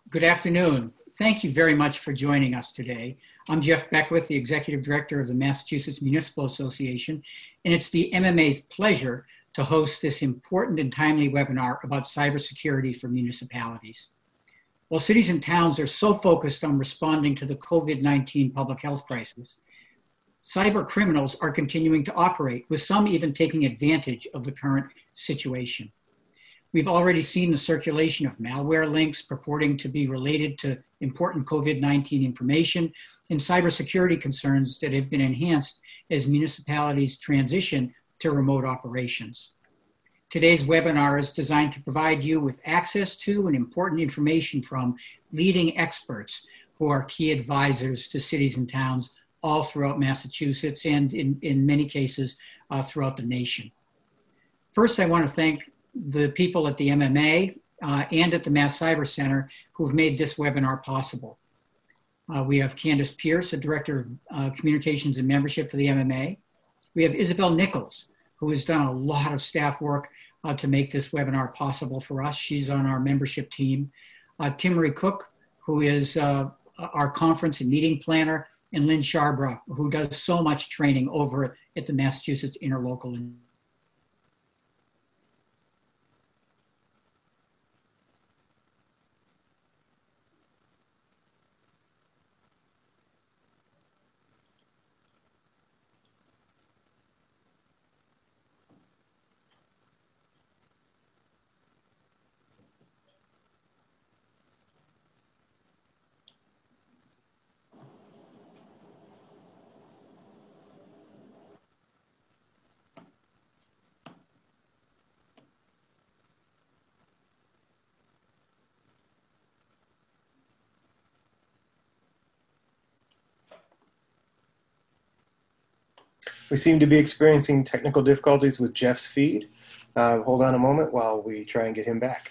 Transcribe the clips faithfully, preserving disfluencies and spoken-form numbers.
Good afternoon. Thank you very much for joining us today. I'm Jeff Beckwith, the Executive Director of the Massachusetts Municipal Association, and it's the M M A's pleasure to host this important and timely webinar about cybersecurity for municipalities. While cities and towns are so focused on responding to the COVID nineteen public health crisis, cyber criminals are continuing to operate, with some even taking advantage of the current situation. We've already seen the circulation of malware links purporting to be related to important COVID nineteen information and cybersecurity concerns that have been enhanced as municipalities transition to remote operations. Today's webinar is designed to provide you with access to and important information from leading experts who are key advisors to cities and towns all throughout Massachusetts and in, in many cases uh, throughout the nation. First, I want to thank the people at the M M A uh, and at the Mass Cyber Center who've made this webinar possible. Uh, we have Candace Pierce, the Director of uh, Communications and Membership for the M M A. We have Isabel Nichols, who has done a lot of staff work uh, to make this webinar possible for us. She's on our membership team. Uh, Timmery Cook, who is uh, our conference and meeting planner, and Lynn Sharbra, who does so much training over at the Massachusetts Interlocal. We seem to be experiencing technical difficulties with Jeff's feed. Uh, hold on a moment while we try and get him back.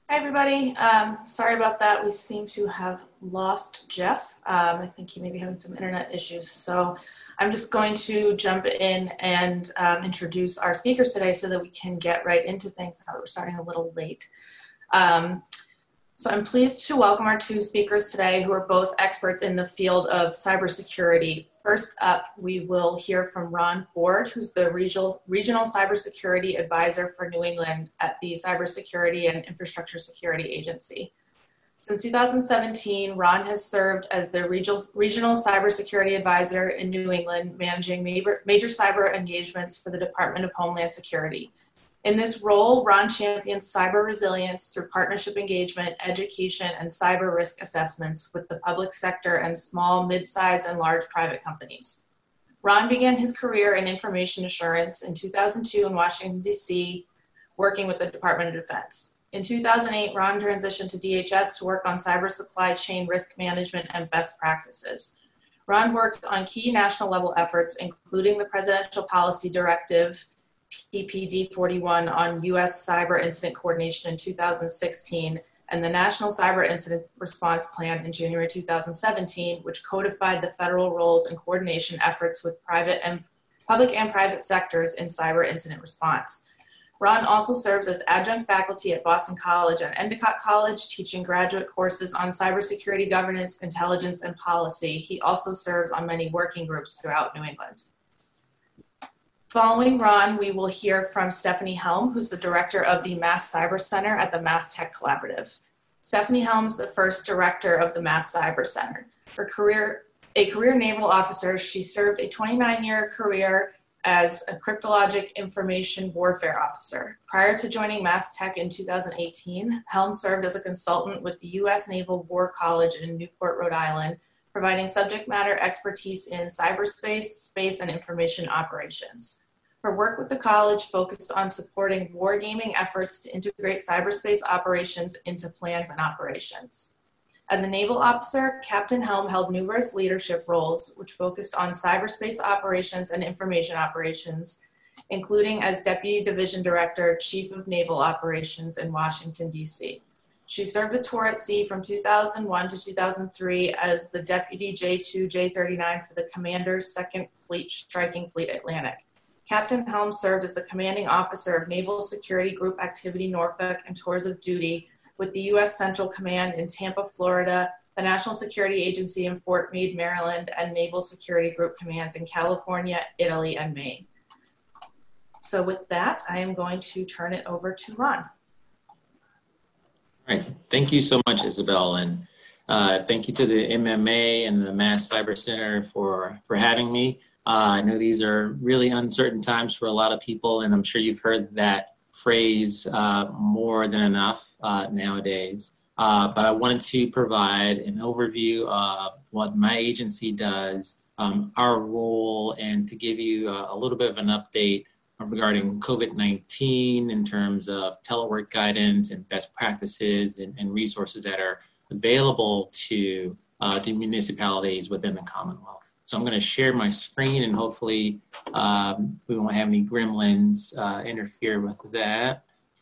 Hi, everybody. Um, sorry about that. We seem to have lost Jeff. Um, I think he may be having some internet issues. So I'm just going to jump in and um, introduce our speakers today so that we can get right into things. We're starting a little late. Um, So I'm pleased to welcome our two speakers today who are both experts in the field of cybersecurity. First up, we will hear from Ron Ford, who's the regional, regional cybersecurity advisor for New England at the Cybersecurity and Infrastructure Security Agency. Since two thousand seventeen, Ron has served as the regional, regional cybersecurity advisor in New England, managing major, major cyber engagements for the Department of Homeland Security. In this role, Ron champions cyber resilience through partnership engagement, education, and cyber risk assessments with the public sector and small, mid-sized, and large private companies. Ron began his career in information assurance in two thousand two in Washington, D C, working with the Department of Defense. In two thousand eight, Ron transitioned to D H S to work on cyber supply chain risk management and best practices. Ron worked on key national level efforts, including the Presidential Policy Directive P P D forty-one on U S cyber incident coordination in two thousand sixteen and the National Cyber Incident Response Plan in January two thousand seventeen, which codified the federal roles and coordination efforts with private and public and private sectors in cyber incident response. Ron also serves as adjunct faculty at Boston College and Endicott College, teaching graduate courses on cybersecurity governance, intelligence, and policy. He also serves on many working groups throughout New England. Following Ron, we will hear from Stephanie Helm, who's the director of the Mass Cyber Center at the Mass Tech Collaborative. Stephanie Helm's the first director of the Mass Cyber Center. Her career, a career naval officer, she served a twenty-nine year career as a cryptologic information warfare officer. Prior to joining Mass Tech in two thousand eighteen, Helm served as a consultant with the U S Naval War College in Newport, Rhode Island, providing subject matter expertise in cyberspace, space, and information operations. Her work with the college focused on supporting wargaming efforts to integrate cyberspace operations into plans and operations. As a naval officer, Captain Helm held numerous leadership roles, which focused on cyberspace operations and information operations, including as Deputy Division Director, Chief of Naval Operations in Washington, D C. She served a tour at sea from two thousand one to two thousand three as the Deputy J two J thirty-nine for the Commander's Second Fleet Striking Fleet Atlantic. Captain Helm served as the commanding officer of Naval Security Group Activity Norfolk and Tours of Duty with the U S Central Command in Tampa, Florida, the National Security Agency in Fort Meade, Maryland, and Naval Security Group Commands in California, Italy, and Maine. So with that, I am going to turn it over to Ron. All right, thank you so much, Isabel, and uh, thank you to the M M A and the Mass Cyber Center for, for having me. Uh, I know these are really uncertain times for a lot of people, and I'm sure you've heard that phrase uh, more than enough uh, nowadays. Uh, but I wanted to provide an overview of what my agency does, um, our role, and to give you a, a little bit of an update regarding COVID nineteen in terms of telework guidance and best practices and, and resources that are available to uh, the municipalities within the Commonwealth. So I'm going to share my screen, and hopefully um, we won't have any gremlins uh, interfere with that.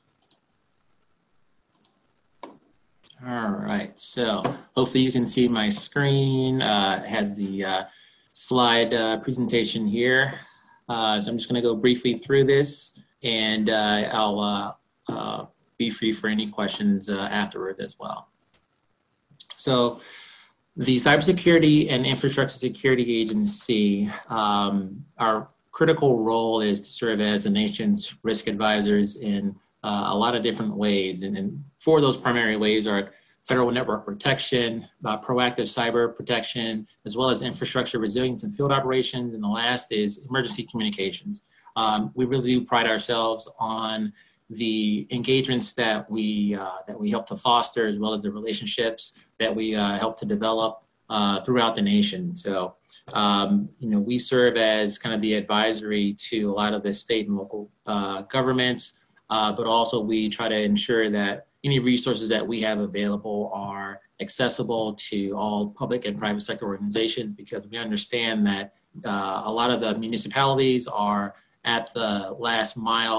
All right, so hopefully you can see my screen. Uh, it has the uh, slide uh, presentation here. Uh, so I'm just going to go briefly through this, and uh, I'll uh, uh, be free for any questions uh, afterward as well. So the Cybersecurity and Infrastructure Security Agency, um, our critical role is to serve as the nation's risk advisors in uh, a lot of different ways. And, and four of those primary ways are federal network protection, uh, proactive cyber protection, as well as infrastructure resilience and field operations. And the last is emergency communications. Um, we really do pride ourselves on the engagements that we uh, that we help to foster, as well as the relationships that we uh, help to develop uh, throughout the nation. So, um, you know, we serve as kind of the advisory to a lot of the state and local uh, governments, uh, but also we try to ensure that any resources that we have available are accessible to all public and private sector organizations, because we understand that uh, a lot of the municipalities are at the last mile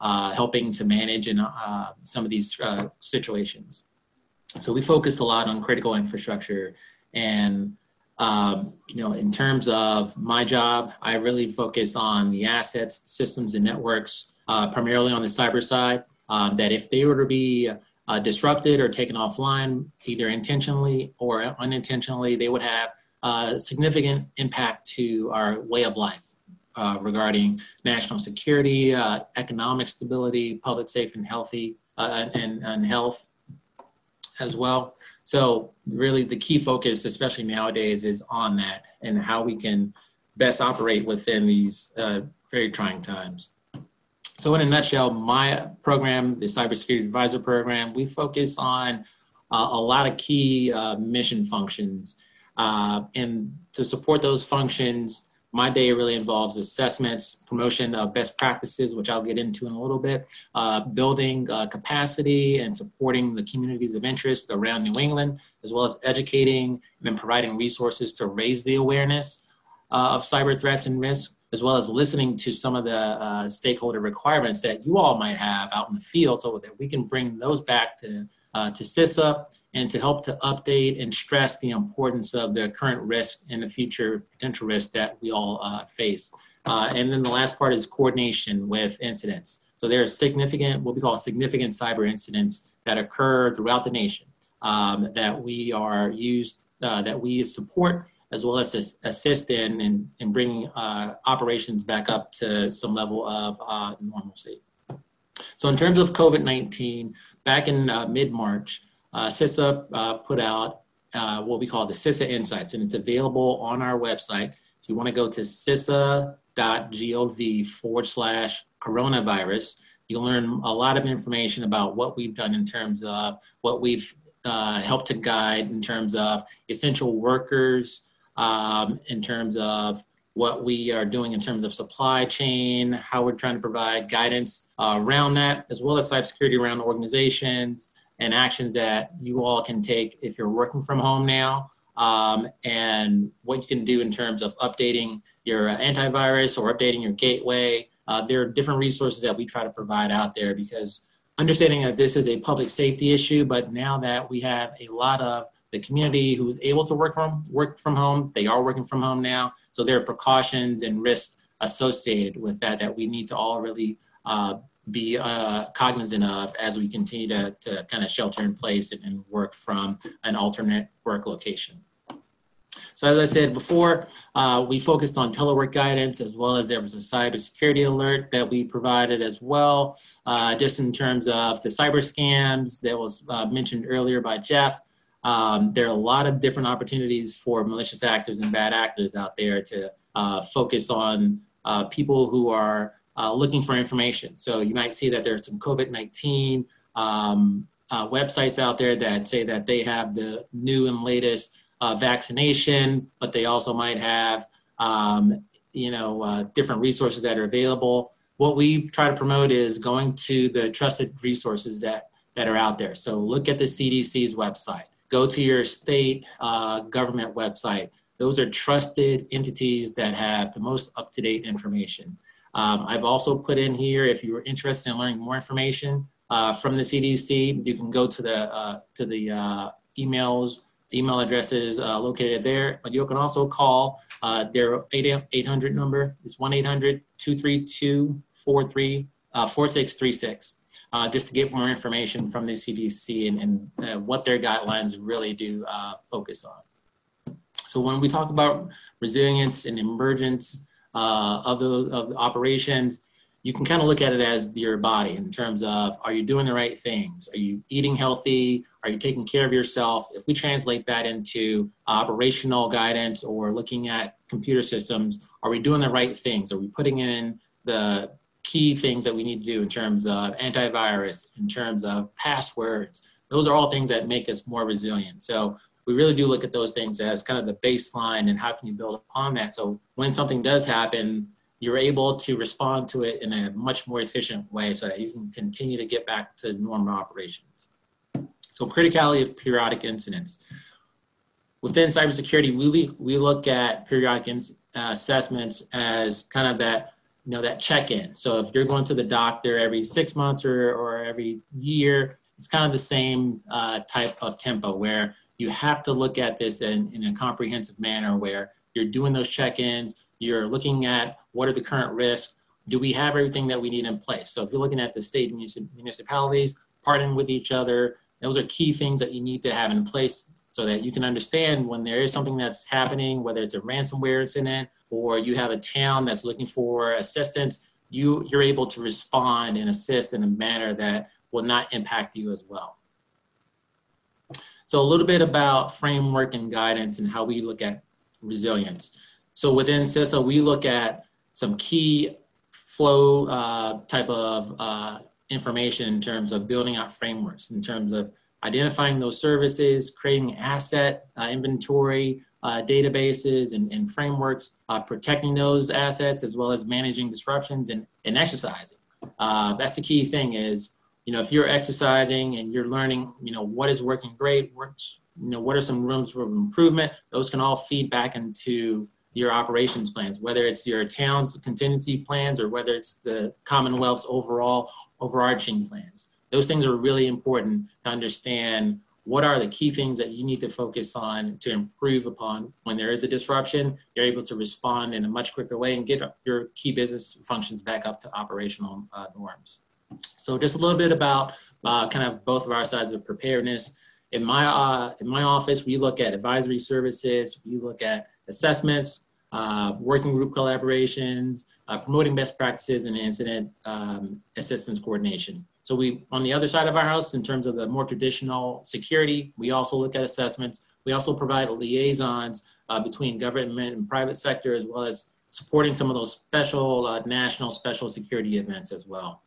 uh, helping to manage in uh, some of these uh, situations. So we focus a lot on critical infrastructure, and um, you know, in terms of my job, I really focus on the assets, systems, and networks, uh, primarily on the cyber side, um, that if they were to be uh, disrupted or taken offline, either intentionally or unintentionally, they would have uh, significant impact to our way of life uh, regarding national security, uh, economic stability, public safety and healthy, uh, and, and health as well. So really the key focus, especially nowadays, is on that and how we can best operate within these uh, very trying times. So in a nutshell, my program, the Cybersecurity Advisor Program, we focus on uh, a lot of key uh, mission functions. Uh, and to support those functions, my day really involves assessments, promotion of best practices, which I'll get into in a little bit, uh, building uh, capacity and supporting the communities of interest around New England, as well as educating and then providing resources to raise the awareness uh, of cyber threats and risk, as well as listening to some of the uh, stakeholder requirements that you all might have out in the field so that we can bring those back to, uh, to CISA and to help to update and stress the importance of the current risk and the future potential risk that we all uh, face. Uh, and then the last part is coordination with incidents. So there are significant, what we call significant cyber incidents that occur throughout the nation um, that we are used, uh, that we support, as well as assist in, in, in bringing uh, operations back up to some level of uh, normalcy. So in terms of COVID nineteen, back in uh, mid-March, uh, CISA uh, put out uh, what we call the CISA Insights, and it's available on our website. If you want to go to cisa.gov forward slash coronavirus, you'll learn a lot of information about what we've done in terms of what we've uh, helped to guide in terms of essential workers, um, in terms of what we are doing in terms of supply chain, how we're trying to provide guidance uh, around that, as well as cybersecurity around organizations and actions that you all can take if you're working from home now, um, and what you can do in terms of updating your antivirus or updating your gateway. Uh, there are different resources that we try to provide out there, because understanding that this is a public safety issue, but now that we have a lot of the community who is able to work from work from home, they are working from home now. So there are precautions and risks associated with that that we need to all really uh, be uh, cognizant of as we continue to, to kind of shelter in place and, and work from an alternate work location. So as I said before, uh, we focused on telework guidance, as well as there was a cybersecurity alert that we provided as well, uh, just in terms of the cyber scams that was uh, mentioned earlier by Jeff. Um, there are a lot of different opportunities for malicious actors and bad actors out there to uh, focus on uh, people who are uh, looking for information. So you might see that there's some COVID nineteen um, uh, websites out there that say that they have the new and latest uh, vaccination, but they also might have um, you know, uh, different resources that are available. What we try to promote is going to the trusted resources that, that are out there. So look at the C D C's website. Go to your state uh, government website. Those are trusted entities that have the most up-to-date information. Um, I've also put in here, if you are interested in learning more information uh, from the C D C, you can go to the uh, to the uh, emails, the email addresses uh, located there, but you can also call uh, their eight hundred number. It's one eight hundred, two three two, four six three six. Uh, just to get more information from the C D C and, and uh, what their guidelines really do uh, focus on. So when we talk about resilience and emergence uh, of, the, of the operations, you can kind of look at it as your body in terms of, are you doing the right things? Are you eating healthy? Are you taking care of yourself? If we translate that into operational guidance or looking at computer systems, are we doing the right things? Are we putting in the key things that we need to do in terms of antivirus, in terms of passwords? Those are all things that make us more resilient. So we really do look at those things as kind of the baseline, and how can you build upon that? So when something does happen, you're able to respond to it in a much more efficient way so that you can continue to get back to normal operations. So criticality of periodic incidents. Within cybersecurity, we, we look at periodic uh, assessments as kind of that you know, that check-in. So if you're going to the doctor every six months or, or every year, it's kind of the same uh, type of tempo where you have to look at this in, in a comprehensive manner where you're doing those check-ins, you're looking at what are the current risks, do we have everything that we need in place? So if you're looking at the state and municipalities, partnering with each other, those are key things that you need to have in place so that you can understand when there is something that's happening, whether it's a ransomware incident or you have a town that's looking for assistance, you, you're able to respond and assist in a manner that will not impact you as well. So a little bit about framework and guidance and how we look at resilience. So within CISA, we look at some key flow uh, type of uh, information in terms of building out frameworks, in terms of identifying those services, creating asset uh, inventory, uh, databases and, and frameworks, uh, protecting those assets, as well as managing disruptions and, and exercising. Uh, that's the key thing is, you know, if you're exercising and you're learning, you know, what is working great, works, you know, what are some rooms for improvement, those can all feed back into your operations plans, whether it's your town's contingency plans or whether it's the Commonwealth's overall overarching plans. Those things are really important to understand what are the key things that you need to focus on to improve upon when there is a disruption. You're able to respond in a much quicker way and get your key business functions back up to operational uh, norms. So just a little bit about uh, kind of both of our sides of preparedness. In my, uh, in my office, we look at advisory services, we look at assessments, uh, working group collaborations, uh, promoting best practices and incident um, assistance coordination. So we, on the other side of our house, in terms of the more traditional security, we also look at assessments. We also provide liaisons uh, between government and private sector, as well as supporting some of those special uh, national special security events as well.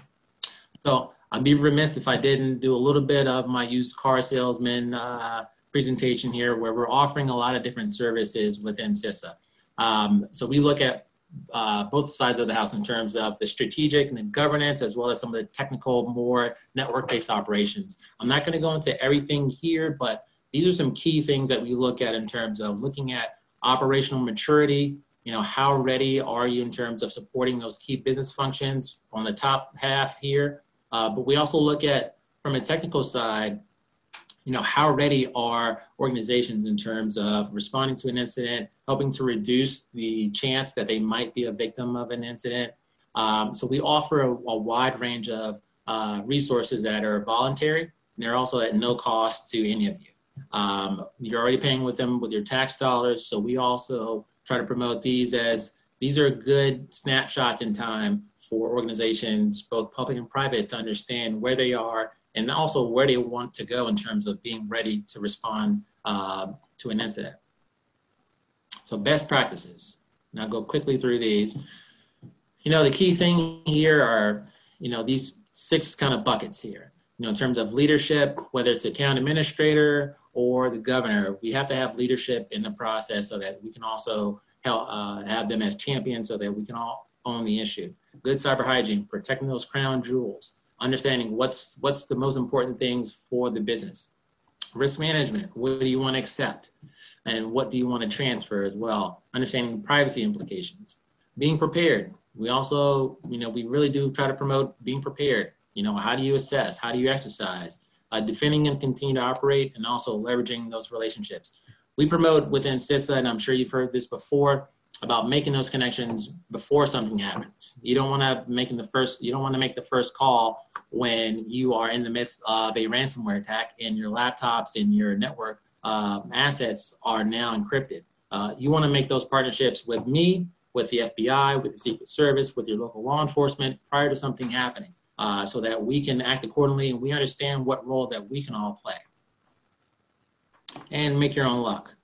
So I'd be remiss if I didn't do a little bit of my used car salesman uh, presentation here, where we're offering a lot of different services within CISA. Um, so we look at uh, both sides of the house in terms of the strategic and the governance, as well as some of the technical, more network-based operations. I'm not going to go into everything here, but these are some key things that we look at in terms of looking at operational maturity. You know, how ready are you in terms of supporting those key business functions on the top half here? Uh, but we also look at, from a technical side, you know, how ready are organizations in terms of responding to an incident, helping to reduce the chance that they might be a victim of an incident. Um, so we offer a, a wide range of uh, resources that are voluntary, and they're also at no cost to any of you. Um, you're already paying with them with your tax dollars, so we also try to promote these as these are good snapshots in time for organizations, both public and private, to understand where they are and also where they want to go in terms of being ready to respond uh, to an incident. So best practices. And I'll go quickly through these. You know, the key thing here are, you know, these six kind of buckets here. You know, in terms of leadership, whether it's the town administrator or the governor, we have to have leadership in the process so that we can also help uh, have them as champions so that we can all own the issue. Good cyber hygiene, protecting those crown jewels, understanding what's what's the most important things for the business. Risk management, what do you want to accept? And what do you want to transfer as well? Understanding privacy implications. Being prepared. We also, you know, we really do try to promote being prepared. You know, how do you assess? How do you exercise? Uh, defending and continue to operate, and also leveraging those relationships. We promote within CISA, and I'm sure you've heard this before, about making those connections before something happens. You don't want to making the first. You don't want to make the first call when you are in the midst of a ransomware attack and your laptops and your network uh, assets are now encrypted. Uh, you want to make those partnerships with me, with the F B I, with the Secret Service, with your local law enforcement prior to something happening, uh, so that we can act accordingly and we understand what role that we can all play. And make your own luck.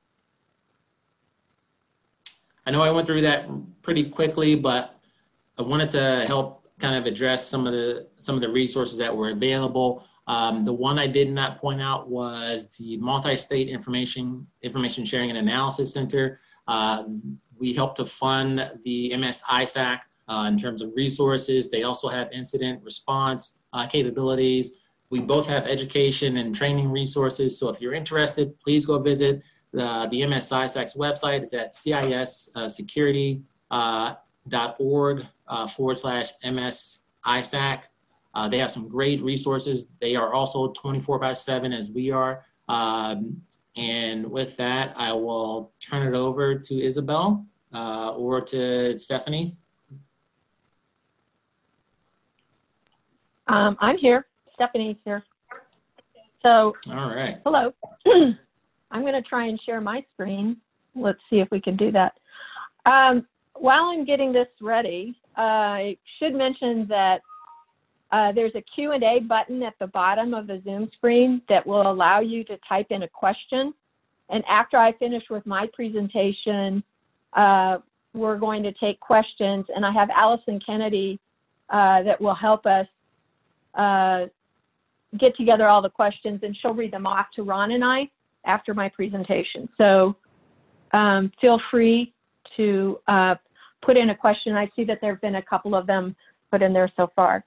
I know I went through that pretty quickly, but I wanted to help kind of address some of the some of the resources that were available. Um, the one I did not point out was the Multi-State Information Information Sharing and Analysis Center. Uh, we help to fund the M S I S A C uh, in terms of resources. They also have incident response uh, capabilities. We both have education and training resources. So if you're interested, please go visit the, the M S I S A C's website. It's at C I S uh, security dot org uh, forward slash M S I S A C. Uh, they have some great resources. They are also twenty-four by seven as we are. Um, and with that, I will turn it over to Isabel uh, or to Stephanie. Um, I'm here. Stephanie's here. So, all right. Hello. I'm going to try and share my screen. Let's see if we can do that. Um, while I'm getting this ready, uh, I should mention that uh, there's a Q and A button at the bottom of the Zoom screen that will allow you to type in a question. And after I finish with my presentation, uh, we're going to take questions. And I have Allison Kennedy uh, that will help us uh, get together all the questions, and she'll read them off to Ron and I after my presentation. So um, feel free to uh, put in a question. I see that there have been a couple of them put in there so far.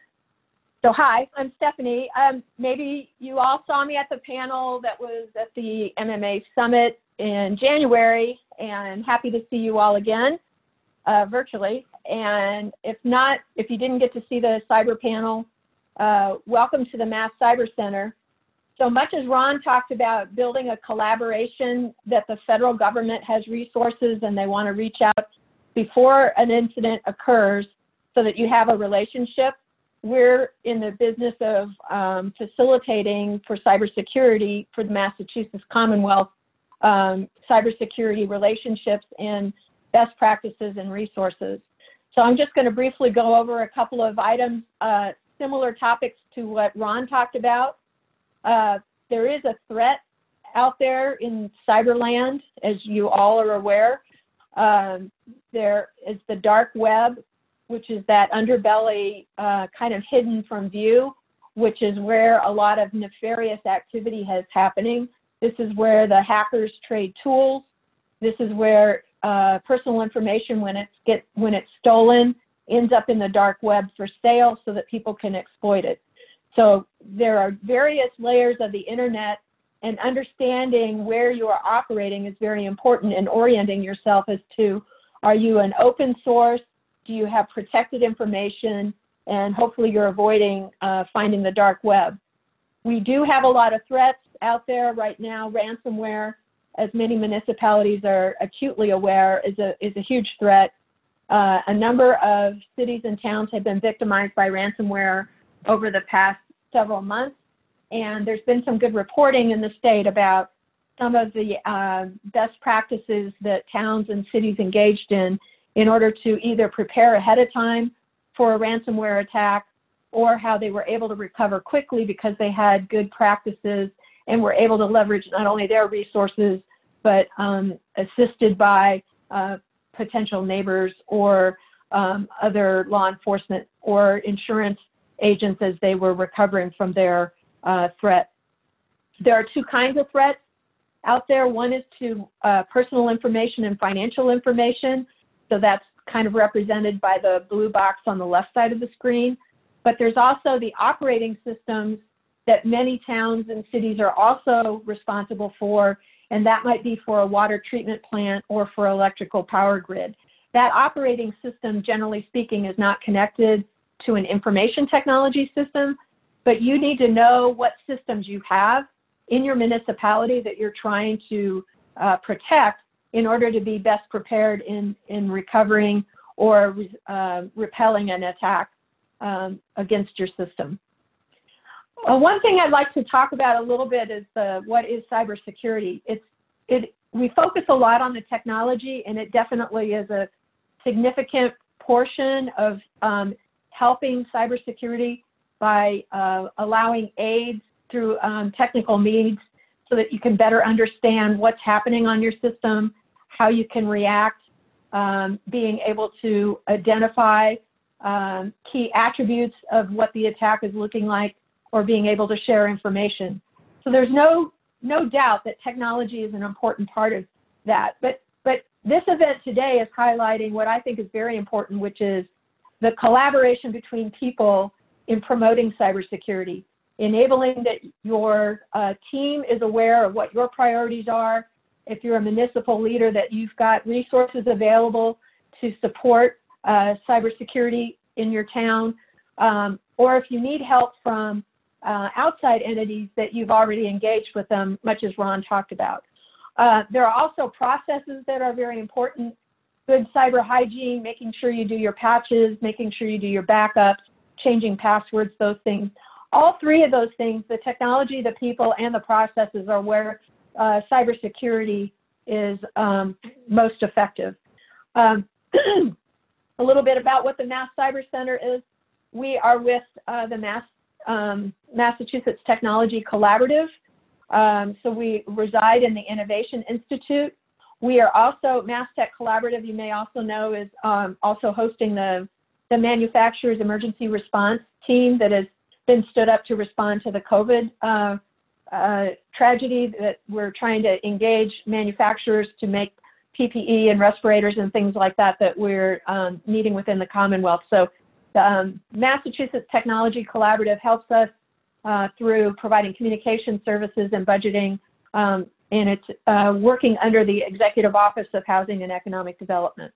So hi, I'm Stephanie. Um, maybe you all saw me at the panel that was at the M M A Summit in January, and happy to see you all again uh, virtually. And if not, if you didn't get to see the cyber panel, uh, welcome to the Mass Cyber Center. So much as Ron talked about building a collaboration, that the federal government has resources and they want to reach out before an incident occurs so that you have a relationship, we're in the business of um, facilitating for cybersecurity for the Massachusetts Commonwealth, um, cybersecurity relationships and best practices and resources. So I'm just going to briefly go over a couple of items, uh, similar topics to what Ron talked about. Uh, there is a threat out there in cyberland, as you all are aware. Um, there is the dark web, which is that underbelly uh, kind of hidden from view, which is where a lot of nefarious activity is happening. This is where the hackers trade tools. This is where uh, personal information, when it's, get, when it's stolen, ends up in the dark web for sale so that people can exploit it. So there are various layers of the internet, and understanding where you are operating is very important, and orienting yourself as to, are you an open source? Do you have protected information? And hopefully you're avoiding uh, finding the dark web. We do have a lot of threats out there right now. Ransomware, as many municipalities are acutely aware, is a, is a huge threat. Uh, a number of cities and towns have been victimized by ransomware over the past several months, and there's been some good reporting in the state about some of the uh, best practices that towns and cities engaged in in order to either prepare ahead of time for a ransomware attack, or how they were able to recover quickly because they had good practices and were able to leverage not only their resources, but um, assisted by uh, potential neighbors or um, other law enforcement or insurance agents as they were recovering from their uh, threat. There are two kinds of threats out there. One is to uh, personal information and financial information. So that's kind of represented by the blue box on the left side of the screen. But there's also the operating systems that many towns and cities are also responsible for, and that might be for a water treatment plant or for electrical power grid. That operating system, generally speaking, is not connected to an information technology system, but you need to know what systems you have in your municipality that you're trying to uh, protect in order to be best prepared in, in recovering or uh, repelling an attack um, against your system. Uh, one thing I'd like to talk about a little bit is the, what is cybersecurity. It's, it, we focus a lot on the technology, and it definitely is a significant portion of um, helping cybersecurity by uh, allowing aids through um, technical needs so that you can better understand what's happening on your system, how you can react, um, being able to identify um, key attributes of what the attack is looking like, or being able to share information. So there's no, no doubt that technology is an important part of that. But, but this event today is highlighting what I think is very important, which is the collaboration between people in promoting cybersecurity, enabling that your uh, team is aware of what your priorities are. If you're a municipal leader, that you've got resources available to support uh, cybersecurity in your town, um, or if you need help from uh, outside entities that you've already engaged with them, much as Ron talked about. Uh, there are also processes that are very important. Good cyber hygiene, making sure you do your patches, making sure you do your backups, changing passwords, those things. All three of those things, the technology, the people, and the processes are where uh, cybersecurity is um, most effective. Um, a little bit about what the Mass Cyber Center is. We are with uh, the Mass, um, Massachusetts Technology Collaborative. Um, so we reside in the Innovation Institute. We are also, Mass Tech Collaborative, you may also know, is um, also hosting the, the Manufacturers Emergency Response Team that has been stood up to respond to the COVID uh, uh, tragedy, that we're trying to engage manufacturers to make P P E and respirators and things like that that we're um, needing within the Commonwealth. So the um, Massachusetts Technology Collaborative helps us uh, through providing communication services and budgeting, um, and it's uh, working under the Executive Office of Housing and Economic Development.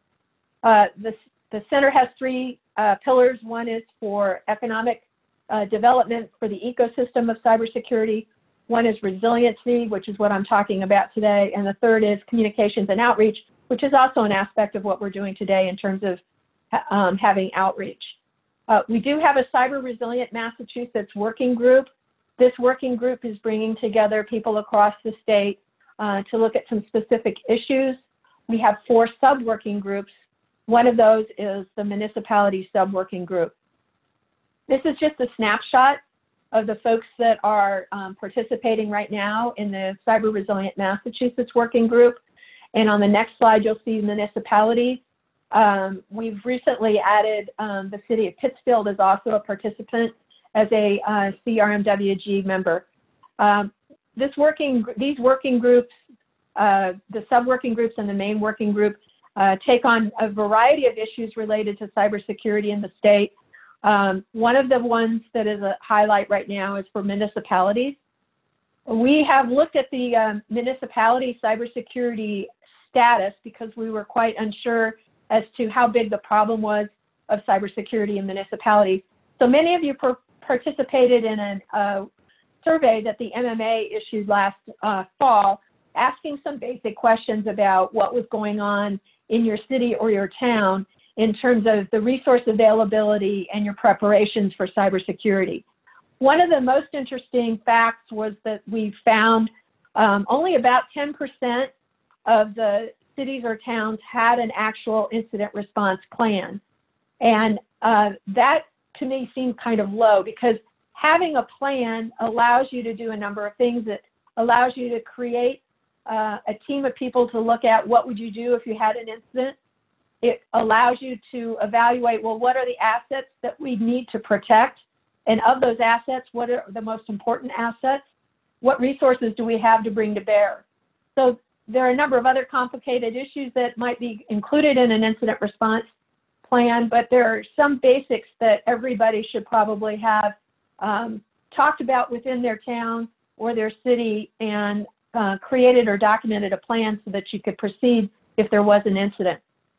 Uh, the, the center has three uh, pillars. One is for economic uh, development for the ecosystem of cybersecurity. One is resiliency, which is what I'm talking about today. And the third is communications and outreach, which is also an aspect of what we're doing today in terms of um, having outreach. Uh, we do have a Cyber Resilient Massachusetts working group. This working group is bringing together people across the state uh, to look at some specific issues. We have four sub-working groups. One of those is the municipality sub-working group. This is just a snapshot of the folks that are um, participating right now in the Cyber Resilient Massachusetts working group. And on the next slide, you'll see municipalities. Um, we've recently added um, the city of Pittsfield as also a participant as a uh, C R M W G member. Um, this working, these working groups, uh, the sub-working groups and the main working group uh, take on a variety of issues related to cybersecurity in the state. Um, one of the ones that is a highlight right now is for municipalities. We have looked at the um, municipality cybersecurity status because we were quite unsure as to how big the problem was of cybersecurity in municipalities. So many of you per participated in a uh, survey that the M M A issued last uh, fall, asking some basic questions about what was going on in your city or your town in terms of the resource availability and your preparations for cybersecurity. One of the most interesting facts was that we found um, only about ten percent of the cities or towns had an actual incident response plan. And uh, that to me seemed kind of low, because having a plan allows you to do a number of things. It allows you to create uh, a team of people to look at what would you do if you had an incident. It allows you to evaluate, well, what are the assets that we need to protect? And of those assets, what are the most important assets? What resources do we have to bring to bear? So there are a number of other complicated issues that might be included in an incident response plan, but there are some basics that everybody should probably have um, talked about within their town or their city and uh, created or documented a plan so that you could proceed if there was an incident.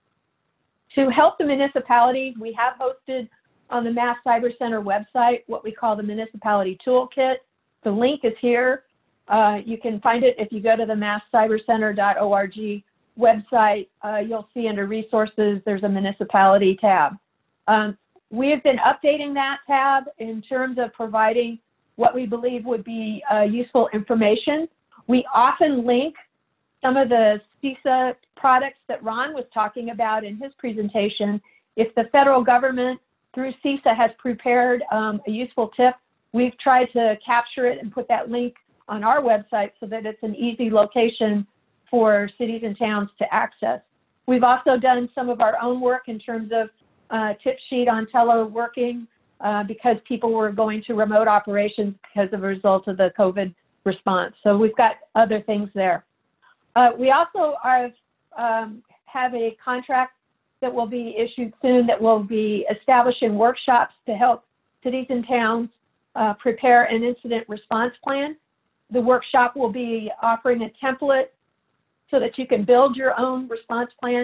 To help the municipalities, we have hosted on the Mass Cyber Center website what we call the Municipality Toolkit. The link is here. Uh, you can find it if you go to the mass cyber center dot org website. Uh, you'll see under resources, there's a municipality tab. Um, we have been updating that tab in terms of providing what we believe would be uh, useful information. We often link some of the CISA products that Ron was talking about in his presentation. If the federal government through CISA has prepared um, a useful tip, we've tried to capture it and put that link on our website so that it's an easy location for cities and towns to access. We've also done some of our own work in terms of uh, tip sheet on teleworking uh, because people were going to remote operations because of a result of the COVID response. So we've got other things there. Uh, we also are, um, have a contract that will be issued soon that will be establishing workshops to help cities and towns uh, prepare an incident response plan. The workshop will be offering a template so that you can build your own response plan.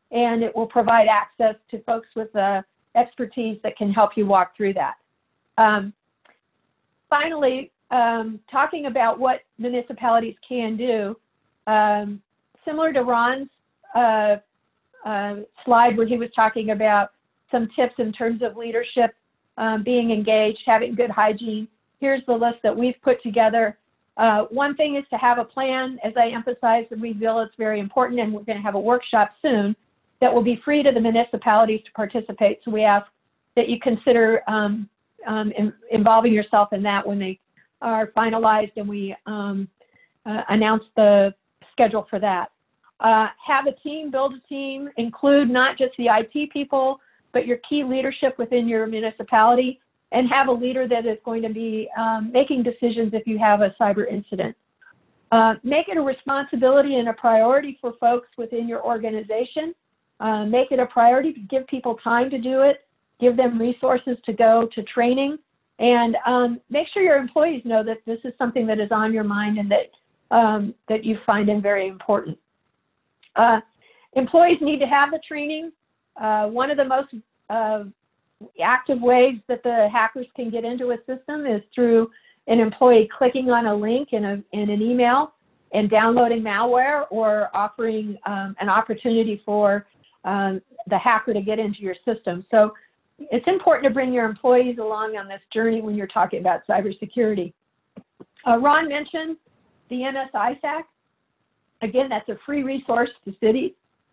and it will provide access to folks with uh, expertise that can help you walk through that. Um, finally, um, talking about what municipalities can do, um, similar to Ron's uh, uh, slide where he was talking about some tips in terms of leadership, um, being engaged, having good hygiene. Here's the list that we've put together. Uh, one thing is to have a plan. As I emphasized, we feel it's very important, and we're going to have a workshop soon that will be free to the municipalities to participate. So we ask that you consider um, um, in, involving yourself in that when they are finalized and we um, uh, announce the schedule for that. Uh, have a team, build a team, include not just the I T people, but your key leadership within your municipality, and have a leader that is going to be um, making decisions if you have a cyber incident. Uh, make it a responsibility and a priority for folks within your organization. Uh, make it a priority to give people time to do it, give them resources to go to training, and um, make sure your employees know that this is something that is on your mind and that, um, that you find them very important. Uh, employees need to have the training. Uh, one of the most uh, active ways that the hackers can get into a system is through an employee clicking on a link in, a, in an email and downloading malware, or offering um, an opportunity for um, the hacker to get into your system. So it's important to bring your employees along on this journey when you're talking about cybersecurity. Uh, Ron mentioned the M S I S A C. Again, that's a free resource to cities.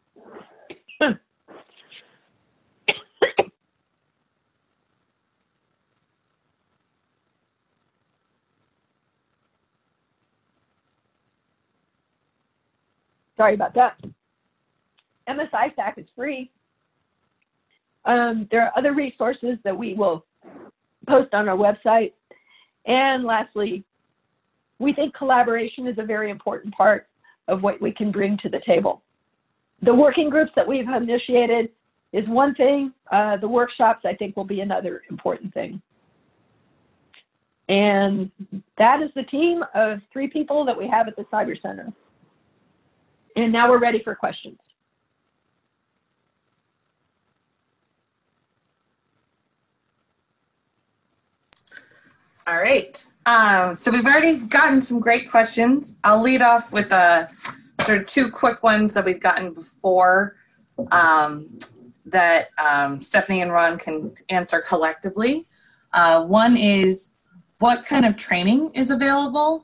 Sorry about that. M S I S A C is free. Um, there are other resources that we will post on our website. And lastly, we think collaboration is a very important part of what we can bring to the table. The working groups that we've initiated is one thing. Uh, the workshops, I think, will be another important thing. And that is the team of three people that we have at the Cyber Center. And now we're ready for questions. All right. Um, so we've already gotten some great questions. I'll lead off with a sort of two quick ones that we've gotten before um, that um, Stephanie and Ron can answer collectively. Uh, one is, what kind of training is available?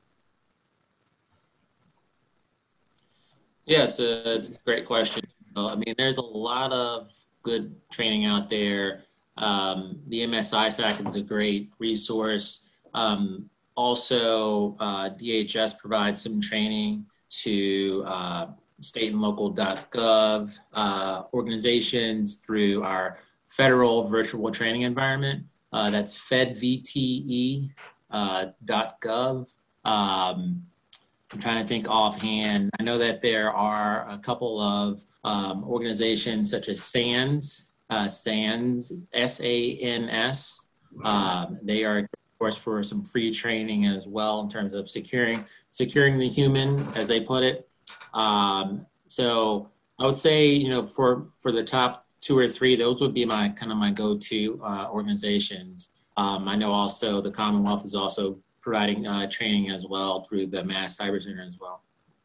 Yeah, it's a, it's a great question. I mean, there's a lot of good training out there. Um, the M S I S A C is a great resource. Um, also, uh, D H S provides some training to uh, state and local dot gov uh, organizations through our federal virtual training environment. Uh, that's fed v t e dot gov. Um, I'm trying to think offhand. I know that there are a couple of um, organizations such as SANS, uh, SANS, S A N S. Um, they are, of course, for some free training as well in terms of securing securing the human, as they put it. Um, so I would say, you know, for for the top two or three, those would be my kind of my go-to uh, organizations. Um, I know also the Commonwealth is also providing uh, training as well through the Mass Cyber Center as well.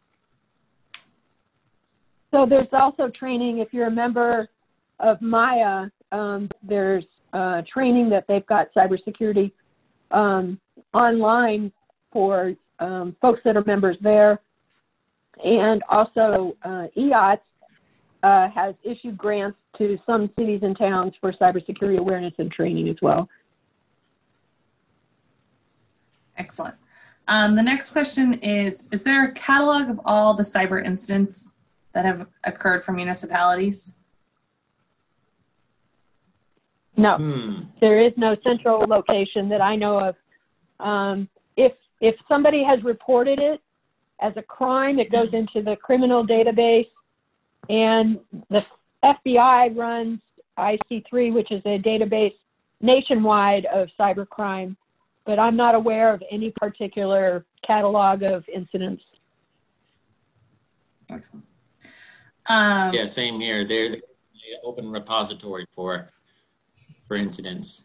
So there's also training, if you're a member of Maya, um, there's uh, training that they've got cybersecurity um, online for um, folks that are members there. And also uh, E O T S uh, has issued grants to some cities and towns for cybersecurity awareness and training as well. Excellent. Um, the next question is, is there a catalog of all the cyber incidents that have occurred from municipalities? No, Hmm. there is no central location that I know of. Um, if, if somebody has reported it as a crime, it goes into the criminal database, and the F B I runs I C three, which is a database nationwide of cybercrime. But I'm not aware of any particular catalog of incidents. Excellent. Um, Yeah, same here. They're the open repository for for incidents.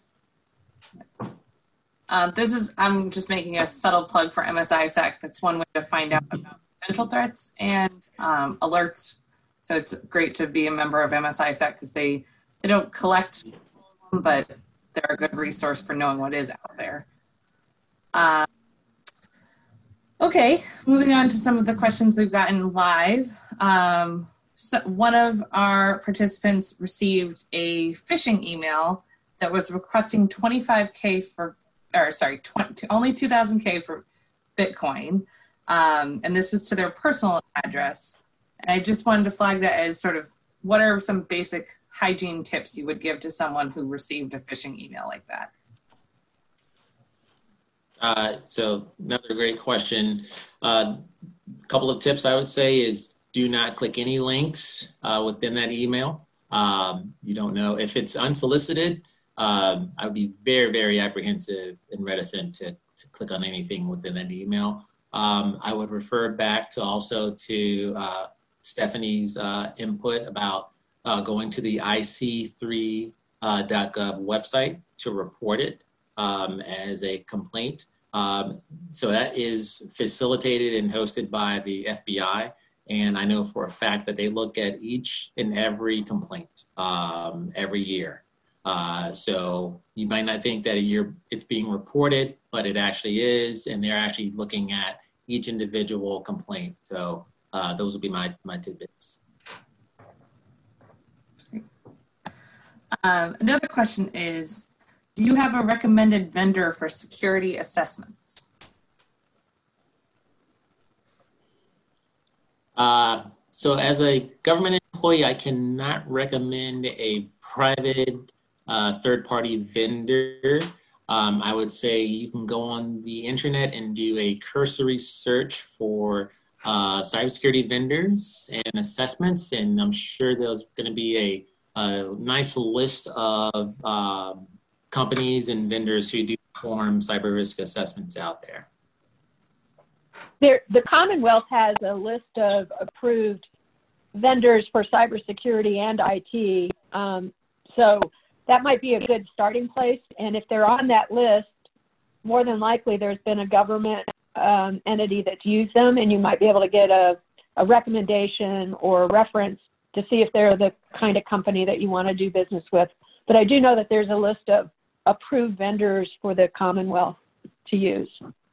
Uh, this is, I'm just making a subtle plug for M S I S A C. That's one way to find out about potential threats and um, alerts. So it's great to be a member of M S I S A C because they, they don't collect all of them, but they're a good resource for knowing what is out there. Uh, okay, moving on to some of the questions we've gotten live. Um, so one of our participants received a phishing email that was requesting twenty-five K for, or sorry, twenty, only two thousand K for Bitcoin. Um, and this was to their personal address. And I just wanted to flag that as sort of, what are some basic hygiene tips you would give to someone who received a phishing email like that? Uh, so another great question. A uh, couple of tips I would say is do not click any links uh, within that email. Um, you don't know if it's unsolicited. Um, I would be very, very apprehensive and reticent to, to click on anything within that email. Um, I would refer back to also to uh, Stephanie's uh, input about uh, going to the I C three dot gov website to report it um, as a complaint. Um, so that is facilitated and hosted by the F B I. And I know for a fact that they look at each and every complaint um, every year. Uh, so you might not think that you're, it's being reported, but it actually is, and they're actually looking at each individual complaint. So uh, those would be my, my tidbits. Um, another question is, do you have a recommended vendor for security assessments? Uh, so as a government employee, I cannot recommend a private uh, third-party vendor. Um, I would say you can go on the internet and do a cursory search for uh, cybersecurity vendors and assessments, and I'm sure there's going to be a, a nice list of uh, companies and vendors who do perform cyber risk assessments out there. There, the Commonwealth has a list of approved vendors for cybersecurity and I T. Um, so that might be a good starting place. And if they're on that list, more than likely there's been a government um, entity that's used them, and you might be able to get a, a recommendation or a reference to see if they're the kind of company that you want to do business with. But I do know that there's a list of approved vendors for the Commonwealth to use.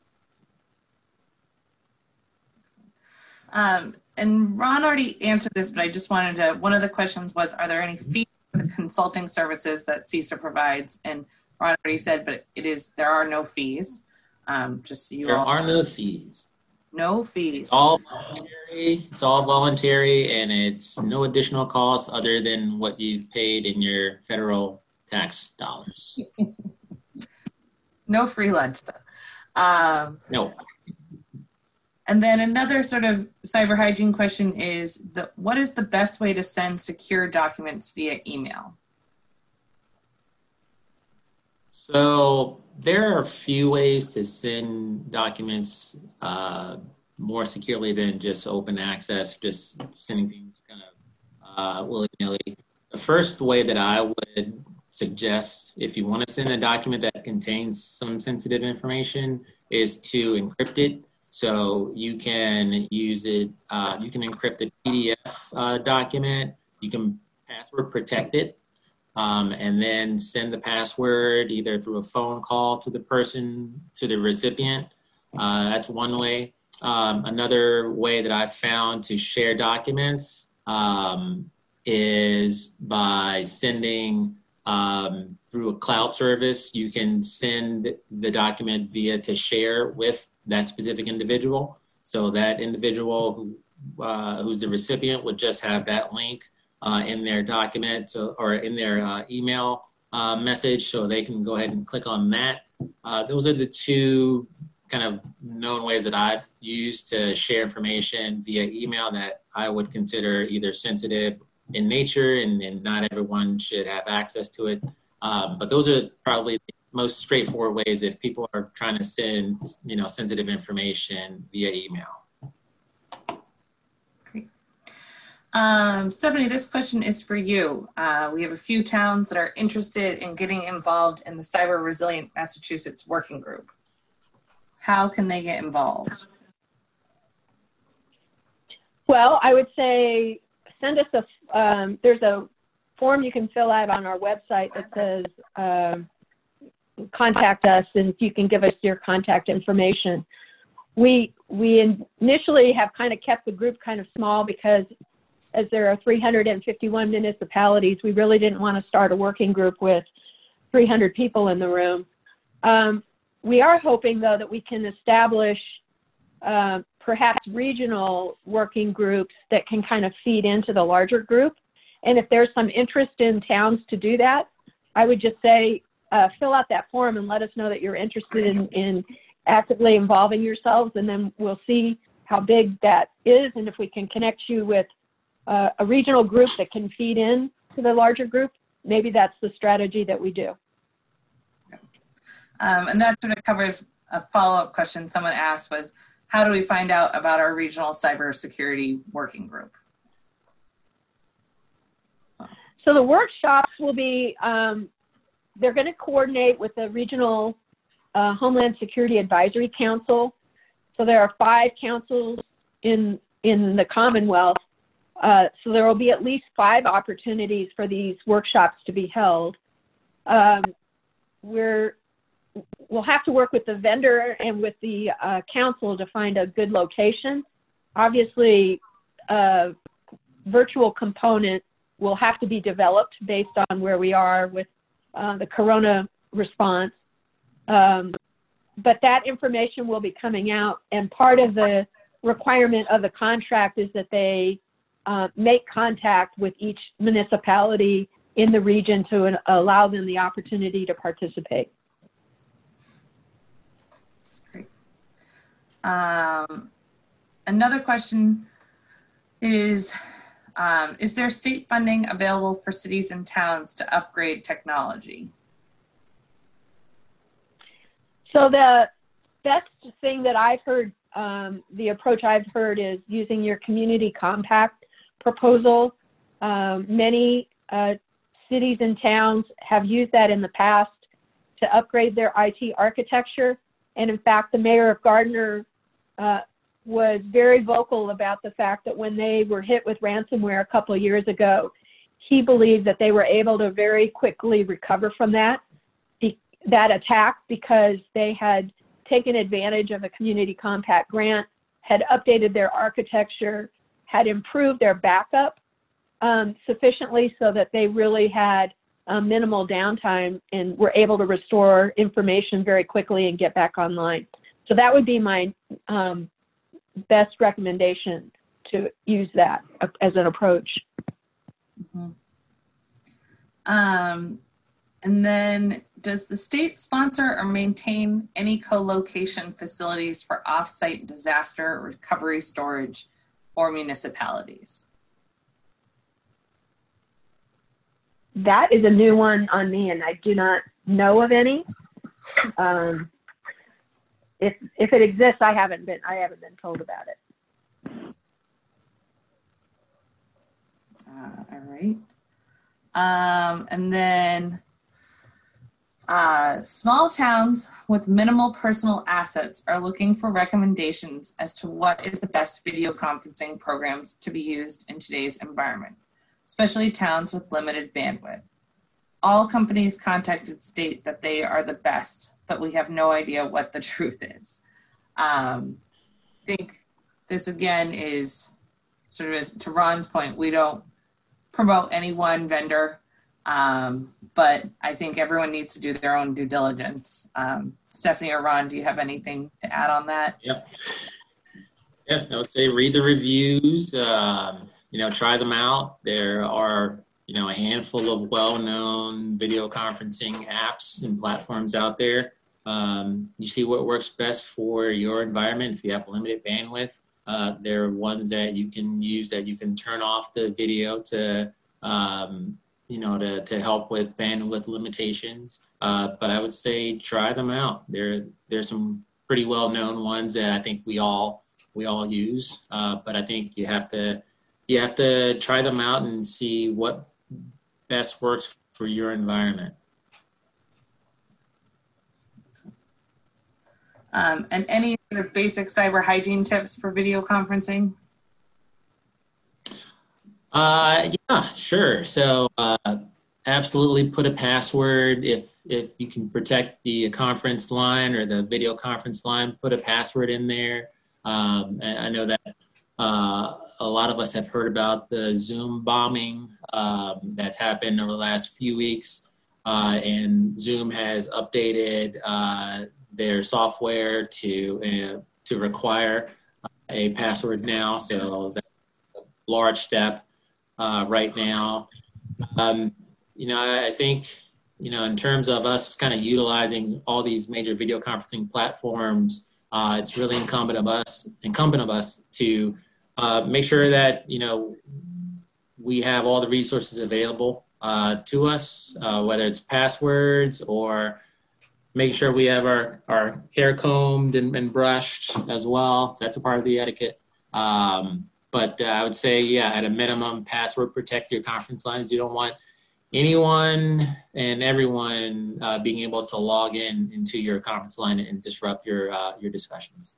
Um, and Ron already answered this, but I just wanted to, one of the questions was, are there any fees for the consulting services that CISA provides? And Ron already said, but it is, there are no fees. Um, just so you There all are no fees. No fees. It's all voluntary, it's all voluntary, and it's no additional cost other than what you've paid in your federal tax dollars. No free lunch though. Um, no. And then another sort of cyber hygiene question is, the, what is the best way to send secure documents via email? So there are a few ways to send documents uh, more securely than just open access, just sending things kind of uh, willy-nilly. The first way that I would suggest, if you want to send a document that contains some sensitive information, is to encrypt it. So you can use it, uh, you can encrypt a P D F uh, document, you can password protect it, um, and then send the password either through a phone call to the person, to the recipient. Uh, that's one way. Um, another way that I've found to share documents um, is by sending um, through a cloud service. You can send the document via to share with that specific individual. So that individual who uh, who's the recipient would just have that link uh, in their document so, or in their uh, email uh, message, so they can go ahead and click on that. Uh, those are the two kind of known ways that I've used to share information via email that I would consider either sensitive in nature, and, and not everyone should have access to it. Um, but those are probably the most straightforward ways if people are trying to send, you know, sensitive information via email. Great. Um, Stephanie, this question is for you. Uh, we have a few towns that are interested in getting involved in the Cyber Resilient Massachusetts Working Group. How can they get involved? Well, I would say send us a, um, there's a form you can fill out on our website that says um, contact us, and you can give us your contact information. We, we initially have kind of kept the group kind of small because as there are three hundred fifty-one municipalities, we really didn't want to start a working group with three hundred people in the room. Um, we are hoping, though, that we can establish uh, perhaps regional working groups that can kind of feed into the larger group. And if there's some interest in towns to do that, I would just say uh, fill out that form and let us know that you're interested in, in actively involving yourselves, and then we'll see how big that is and if we can connect you with Uh, a regional group that can feed in to the larger group. Maybe that's the strategy that we do. Um, and that sort of covers a follow-up question someone asked was, how do we find out about our regional cybersecurity working group? So the workshops will be, um, they're going to coordinate with the Regional uh, Homeland Security Advisory Council. So there are five councils in, in the Commonwealth. Uh, so there will be at least five opportunities for these workshops to be held. Um, we're, we'll have to work with the vendor and with the uh, council to find a good location. Obviously, a virtual component will have to be developed based on where we are with uh, the corona response. Um, but that information will be coming out, and part of the requirement of the contract is that they Uh, make contact with each municipality in the region to uh, allow them the opportunity to participate. Great. Um, another question is, um, is there state funding available for cities and towns to upgrade technology? So the best thing that I've heard, um, the approach I've heard is using your community compact proposal. Um, many uh, cities and towns have used that in the past to upgrade their I T architecture. And in fact, the mayor of Gardner uh, was very vocal about the fact that when they were hit with ransomware a couple of years ago, he believed that they were able to very quickly recover from that, that attack because they had taken advantage of a community compact grant, had updated their architecture, had improved their backup um, sufficiently so that they really had uh, minimal downtime and were able to restore information very quickly and get back online. So that would be my um, best recommendation, to use that as an approach. Mm-hmm. Um, and then does the state sponsor or maintain any co-location facilities for off-site disaster recovery storage or municipalities? That is a new one on me, and I do not know of any. Um, if if it exists, I haven't been I haven't been told about it. Uh, all right. Um, and then uh, small towns with minimal personal assets are looking for recommendations as to what is the best video conferencing programs to be used in today's environment, especially towns with limited bandwidth. All companies contacted state that they are the best, but we have no idea what the truth is. Um, I think this again is sort of, as to Ron's point, we don't promote any one vendor, um, but I think everyone needs to do their own due diligence. Um, Stephanie or Ron, do you have anything to add on that? Yep. Yeah, I would say read the reviews, um, you know, try them out. There are, you know, a handful of well-known video conferencing apps and platforms out there. Um, you see what works best for your environment. If you have limited bandwidth, uh, there are ones that you can use that you can turn off the video to, um, you know, to, to help with bandwidth limitations. Uh, but I would say try them out. There, there's some pretty well-known ones that I think we all we all use. Uh, but I think you have to you have to try them out and see what best works for your environment. Um, and any sort of basic cyber hygiene tips for video conferencing? Uh, yeah, sure. So uh, absolutely put a password. If, if you can protect the conference line or the video conference line, put a password in there. Um, and I know that uh, a lot of us have heard about the Zoom bombing um, that's happened over the last few weeks. Uh, and Zoom has updated uh, their software to, uh, to require a password now. So that's a large step. Uh, right now. Um, you know, I, I think, you know, in terms of us kind of utilizing all these major video conferencing platforms, uh, it's really incumbent of us, incumbent of us to uh, make sure that, you know, we have all the resources available uh, to us, uh, whether it's passwords or making sure we have our, our hair combed and, and brushed as well. So that's a part of the etiquette. Um, But uh, I would say, yeah, at a minimum, password protect your conference lines. You don't want anyone and everyone uh, being able to log in into your conference line and disrupt your uh, your discussions.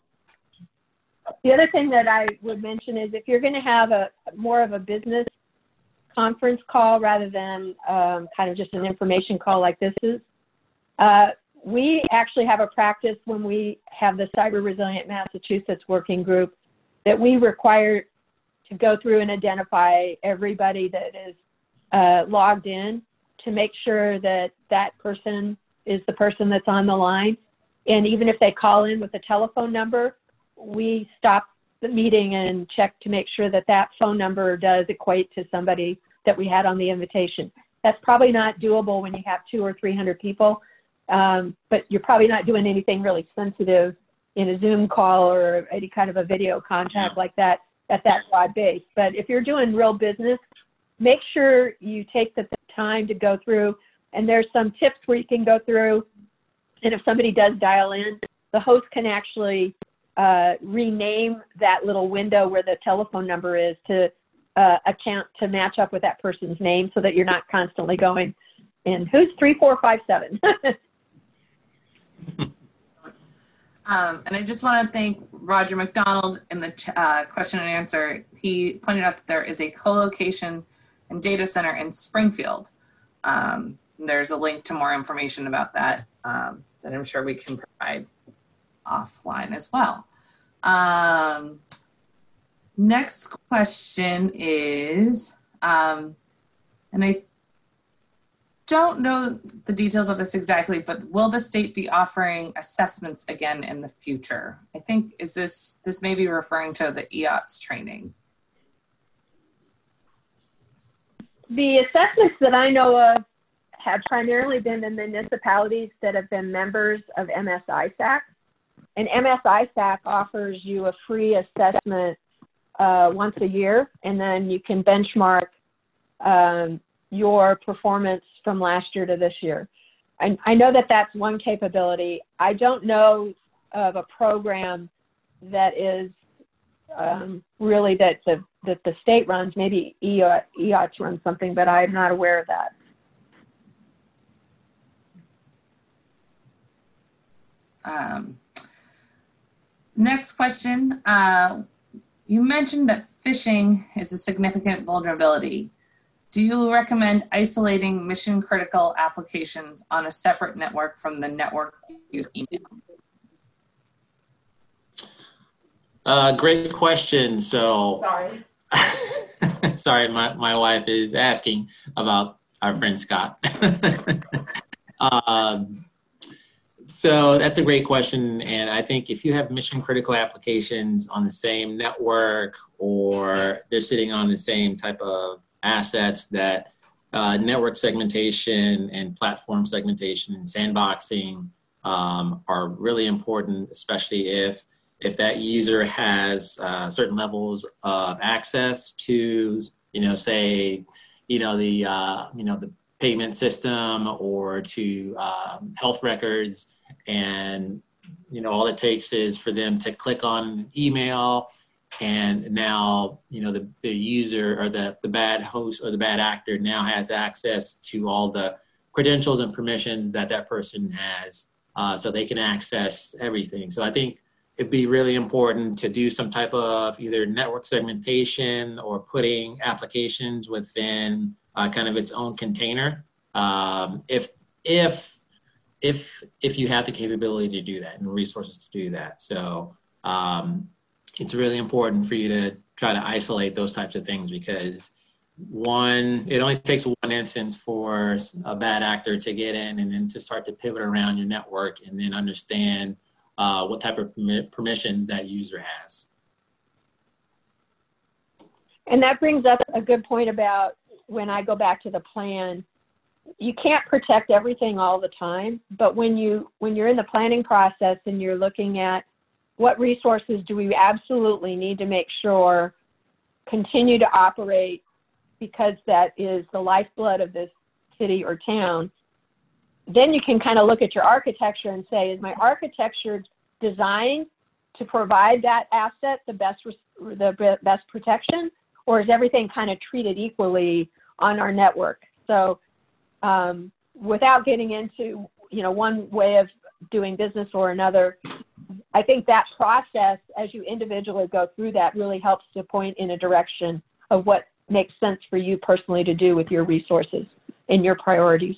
The other thing that I would mention is if you're going to have a more of a business conference call rather than um, kind of just an information call like this is, uh, we actually have a practice when we have the Cyber Resilient Massachusetts Working Group that we require to go through and identify everybody that is uh, logged in to make sure that that person is the person that's on the line. And even if they call in with a telephone number, we stop the meeting and check to make sure that that phone number does equate to somebody that we had on the invitation. That's probably not doable when you have two or three hundred people, um, but you're probably not doing anything really sensitive in a Zoom call or any kind of a video contact like that at that broad base. But if you're doing real business, make sure you take the time to go through, and there's some tips where you can go through, and if somebody does dial in, the host can actually uh, rename that little window where the telephone number is to uh, account to match up with that person's name so that you're not constantly going, and who's three four five seven? Um, and I just want to thank Roger McDonald in the ch- uh, question and answer. He pointed out that there is a co-location and data center in Springfield. Um, there's a link to more information about that um, that I'm sure we can provide offline as well. Um, next question is, um, and I don't know the details of this exactly, but will the state be offering assessments again in the future? I think, is this, this may be referring to the E O T S training. The assessments that I know of have primarily been in municipalities that have been members of M S I S A C. And M S I S A C offers you a free assessment uh, once a year, and then you can benchmark um, your performance from last year to this year. I, I know that that's one capability. I don't know of a program that is um, really that the, that the state runs. Maybe E O T S runs something, but I'm not aware of that. Um, next question. Uh, you mentioned that phishing is a significant vulnerability. Do you recommend isolating mission critical applications on a separate network from the network use email? Uh, great question. So, Sorry. sorry, my, my wife is asking about our friend Scott. um, so that's a great question. And I think if you have mission critical applications on the same network or they're sitting on the same type of assets, that uh, network segmentation and platform segmentation and sandboxing um, are really important, especially if if that user has uh, certain levels of access to, you know, say, you know, the uh, you know the payment system or to um, health records, and you know all it takes is for them to click on email and now, you know, the, the user or the, the bad host or the bad actor now has access to all the credentials and permissions that that person has, uh, so they can access everything. So I think it'd be really important to do some type of either network segmentation or putting applications within uh, kind of its own container. Um, if, if, if, if you have the capability to do that and resources to do that. So um, it's really important for you to try to isolate those types of things, because one, it only takes one instance for a bad actor to get in and then to start to pivot around your network and then understand uh, what type of permi- permissions that user has. And that brings up a good point about when I go back to the plan. You can't protect everything all the time, but when you when you're in the planning process and you're looking at what resources do we absolutely need to make sure continue to operate, because that is the lifeblood of this city or town, then you can kind of look at your architecture and say, is my architecture designed to provide that asset the best the best protection, or is everything kind of treated equally on our network? So um, without getting into, you know, one way of doing business or another, I think that process, as you individually go through that, really helps to point in a direction of what makes sense for you personally to do with your resources and your priorities.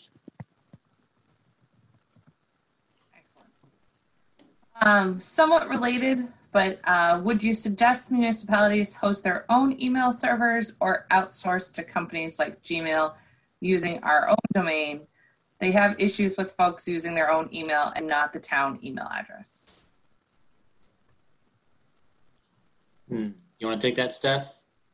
Excellent. Um, somewhat related, but uh, would you suggest municipalities host their own email servers or outsource to companies like Gmail using our own domain? They have issues with folks using their own email and not the town email address. Hmm. You want to take that, Steph?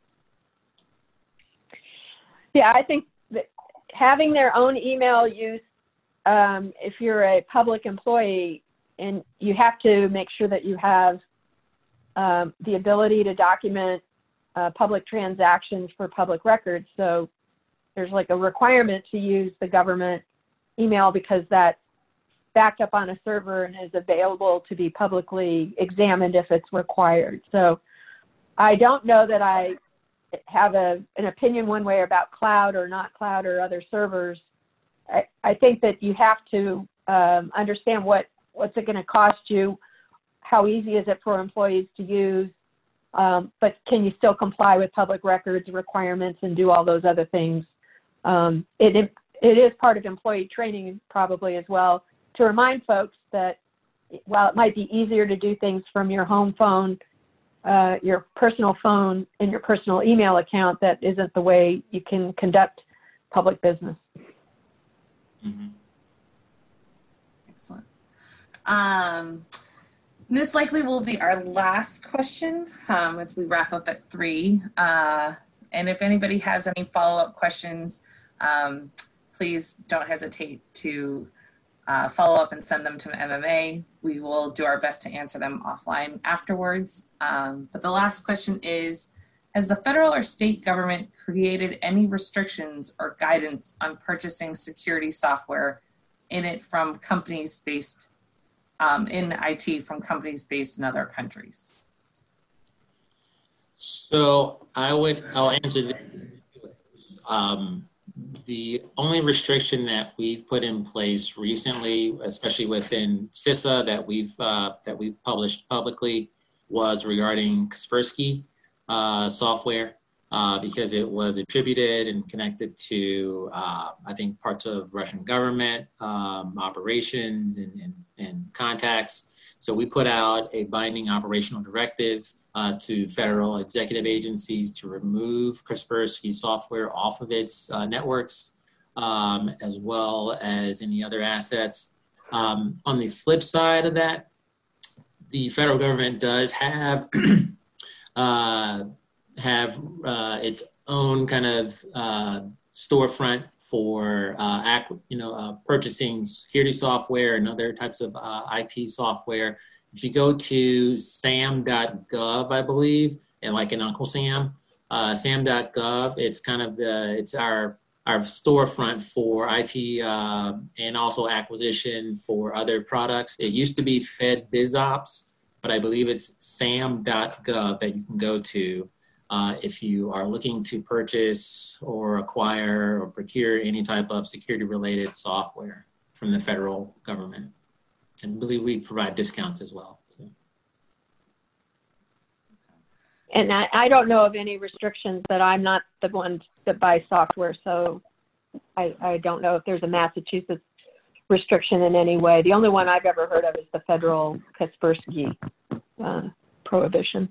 Yeah, I think that having their own email use, um, if you're a public employee, and you have to make sure that you have um, the ability to document uh, public transactions for public records. So there's like a requirement to use the government email because that's backed up on a server and is available to be publicly examined if it's required. So I don't know that I have a, an opinion one way about cloud or not cloud or other servers. I, I think that you have to um, understand what, what's it going to cost you, how easy is it for employees to use, um, but can you still comply with public records requirements and do all those other things? Um, it, it, it is part of employee training probably as well to remind folks that while it might be easier to do things from your home phone, Uh, your personal phone and your personal email account, that isn't the way you can conduct public business. Mm-hmm. Excellent. Um, this likely will be our last question um, as we wrap up at three. Uh, and if anybody has any follow-up questions, um, please don't hesitate to Uh, follow up and send them to M M A. We will do our best to answer them offline afterwards. Um, but the last question is, has the federal or state government created any restrictions or guidance on purchasing security software in it from companies based um, in I T from companies based in other countries? So I would, I'll answer this. Um, The only restriction that we've put in place recently, especially within CISA that we've uh, that we've published publicly, was regarding Kaspersky uh, software uh, because it was attributed and connected to uh, I think parts of Russian government um, operations and, and, and contacts. So we put out a binding operational directive uh, to federal executive agencies to remove Kaspersky software off of its uh, networks, um, as well as any other assets. Um, on the flip side of that, the federal government does have uh, have uh, its own kind of uh, storefront for uh, act, you know, uh, purchasing security software and other types of uh, I T software. If you go to sam dot gov, I believe, and like an Uncle Sam, uh, sam dot gov, it's kind of the, it's our, our storefront for I T uh, and also acquisition for other products. It used to be Fed BizOps, but I believe it's sam dot gov that you can go to uh, if you are looking to purchase or acquire or procure any type of security-related software from the federal government. And I believe we provide discounts as well. So. And I, I don't know of any restrictions, but I'm not the one that buys software, so I, I don't know if there's a Massachusetts restriction in any way. The only one I've ever heard of is the federal Kaspersky uh, prohibition.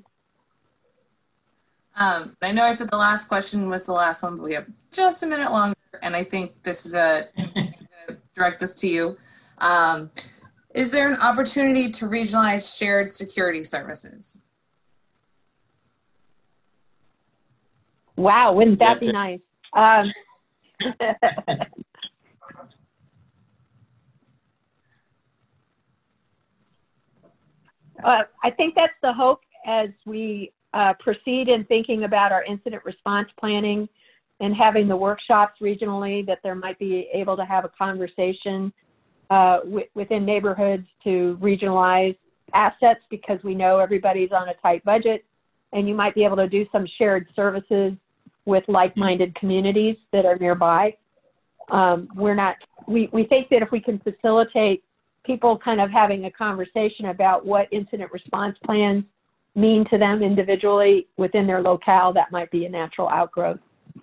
Um, I know I said the last question was the last one, but we have just a minute longer, and I think this is a, I'm gonna direct this to you. Um, is there an opportunity to regionalize shared security services? Wow, wouldn't that be nice? Um, uh, I think that's the hope as we uh, proceed in thinking about our incident response planning and having the workshops regionally, that there might be able to have a conversation uh, w- within neighborhoods to regionalize assets, because we know everybody's on a tight budget, and you might be able to do some shared services with like-minded communities that are nearby. Um, we're not, we, we think that if we can facilitate people kind of having a conversation about what incident response plans mean to them individually within their locale, that might be a natural outgrowth.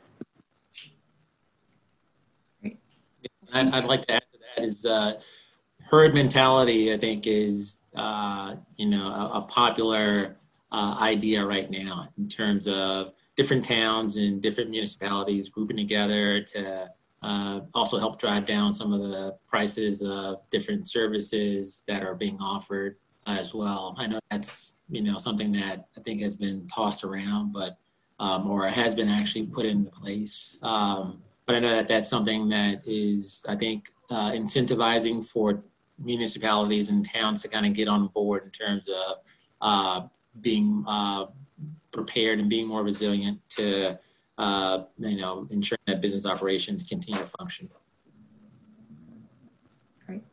I'd, I'd like to add to that is uh, herd mentality, I think, is, uh, you know, a, a popular uh, idea right now in terms of different towns and different municipalities grouping together to uh, also help drive down some of the prices of different services that are being offered as well. I know that's, you know, something that I think has been tossed around, but um, or has been actually put into place. Um, but I know that that's something that is, I think, uh, incentivizing for municipalities and towns to kind of get on board in terms of uh, being uh, prepared and being more resilient to, uh, you know, ensuring that business operations continue to function. Great.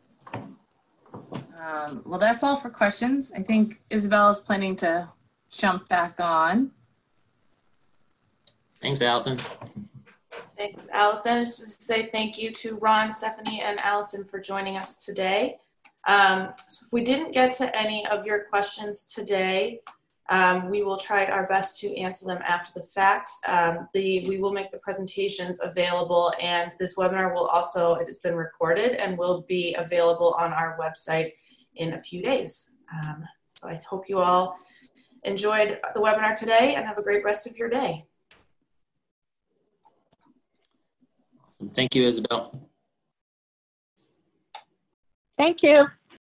Um, well, that's all for questions. I think Isabel is planning to jump back on. Thanks, Allison. Thanks, Allison. I just want to say thank you to Ron, Stephanie, and Allison for joining us today. Um, so if we didn't get to any of your questions today, um, we will try our best to answer them after the fact. Um, the, we will make the presentations available, and this webinar will also, it has been recorded and will be available on our website in a few days. Um, so I hope you all enjoyed the webinar today and have a great rest of your day. Thank you, Isabel. Thank you.